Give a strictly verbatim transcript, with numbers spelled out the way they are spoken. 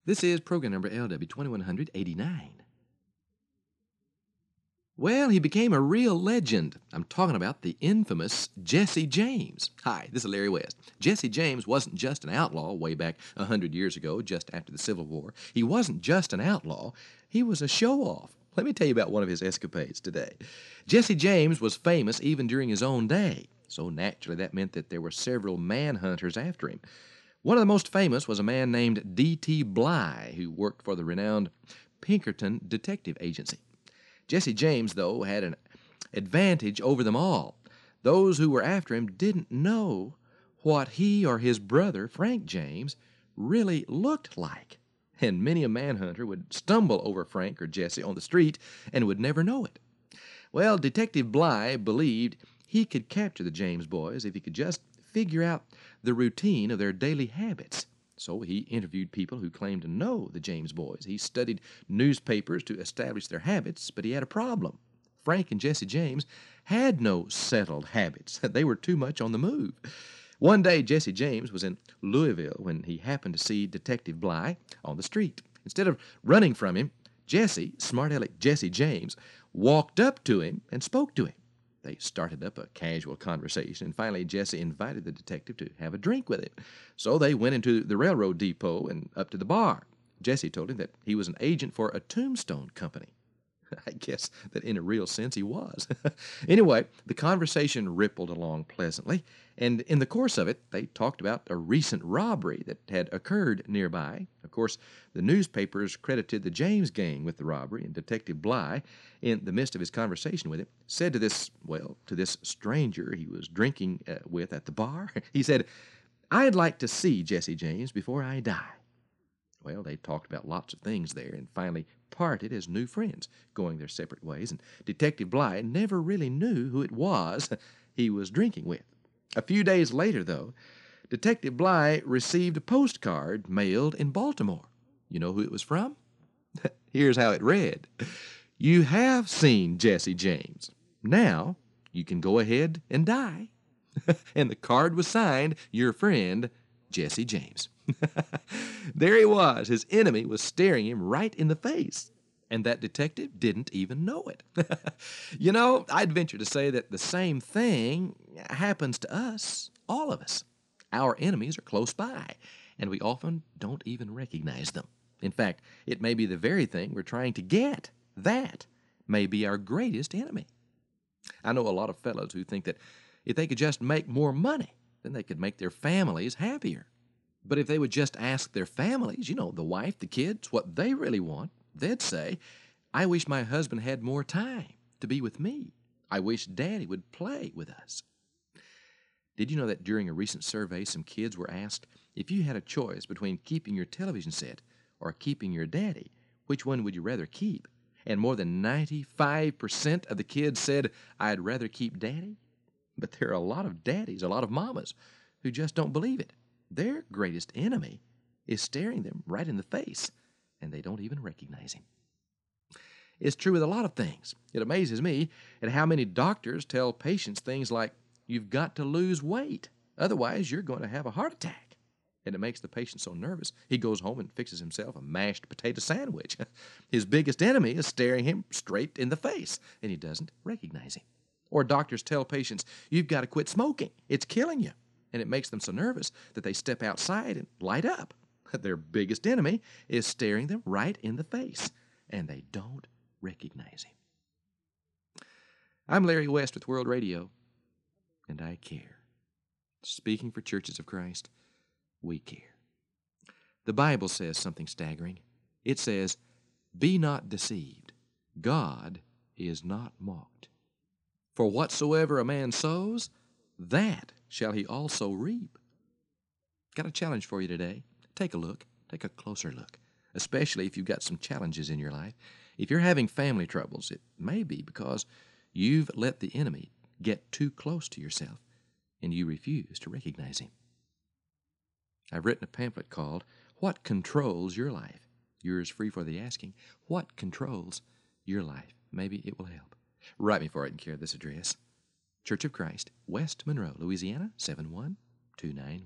This is program number L W twenty-one eighty-nine. Well, he became a real legend. I'm talking about the infamous Jesse James. Hi, this is Larry West. Jesse James wasn't just an outlaw way back a hundred years ago, just after the Civil War. He wasn't just an outlaw. He was a show-off. Let me tell you about one of his escapades today. Jesse James was famous even during his own day, so naturally that meant that there were several manhunters after him. One of the most famous was a man named D T Bly, who worked for the renowned Pinkerton Detective Agency. Jesse James, though, had an advantage over them all. Those who were after him didn't know what he or his brother, Frank James, really looked like. And many a manhunter would stumble over Frank or Jesse on the street and would never know it. Well, Detective Bly believed he could capture the James boys if he could just figure out the routine of their daily habits. So he interviewed people who claimed to know the James boys. He studied newspapers to establish their habits, but he had a problem. Frank and Jesse James had no settled habits. They were too much on the move. One day, Jesse James was in Louisville when he happened to see Detective Bly on the street. Instead of running from him, Jesse, smart-aleck Jesse James, walked up to him and spoke to him. They started up a casual conversation, and finally Jesse invited the detective to have a drink with him. So they went into the railroad depot and up to the bar. Jesse told him that he was an agent for a tombstone company. I guess that in a real sense he was. Anyway, the conversation rippled along pleasantly, and in the course of it, they talked about a recent robbery that had occurred nearby. Of course, the newspapers credited the James gang with the robbery, and Detective Bly, in the midst of his conversation with him, said to this, well, to this stranger he was drinking uh, with at the bar, he said, "I'd like to see Jesse James before I die." Well, they talked about lots of things there and finally parted as new friends, going their separate ways, and Detective Bly never really knew who it was he was drinking with. A few days later, though, Detective Bly received a postcard mailed in Baltimore. You know who it was from? Here's how it read. "You have seen Jesse James. Now you can go ahead and die." And the card was signed, "Your friend, Jesse James." There he was. His enemy was staring him right in the face, and that detective didn't even know it. You know, I'd venture to say that the same thing happens to us, all of us. Our enemies are close by, and we often don't even recognize them. In fact, it may be the very thing we're trying to get. That may be our greatest enemy. I know a lot of fellows who think that if they could just make more money, then they could make their families happier. But if they would just ask their families, you know, the wife, the kids, what they really want, they'd say, "I wish my husband had more time to be with me. I wish Daddy would play with us." Did you know that during a recent survey, some kids were asked, if you had a choice between keeping your television set or keeping your daddy, which one would you rather keep? And more than ninety-five percent of the kids said, "I'd rather keep Daddy." But there are a lot of daddies, a lot of mamas, who just don't believe it. Their greatest enemy is staring them right in the face, and they don't even recognize him. It's true with a lot of things. It amazes me at how many doctors tell patients things like, "You've got to lose weight, otherwise you're going to have a heart attack." And it makes the patient so nervous, he goes home and fixes himself a mashed potato sandwich. His biggest enemy is staring him straight in the face, and he doesn't recognize him. Or doctors tell patients, "You've got to quit smoking. It's killing you." And it makes them so nervous that they step outside and light up. Their biggest enemy is staring them right in the face, and they don't recognize him. I'm Larry West with World Radio, and I care. Speaking for Churches of Christ, we care. The Bible says something staggering. It says, "Be not deceived. God is not mocked. For whatsoever a man sows, that shall he also reap." Got a challenge for you today. Take a look. Take a closer look, especially if you've got some challenges in your life. If you're having family troubles, it may be because you've let the enemy get too close to yourself and you refuse to recognize him. I've written a pamphlet called "What Controls Your Life?" Yours free for the asking. What controls your life? Maybe it will help. Write me for it and care of this address. Church of Christ, West Monroe, Louisiana, seven one two nine one.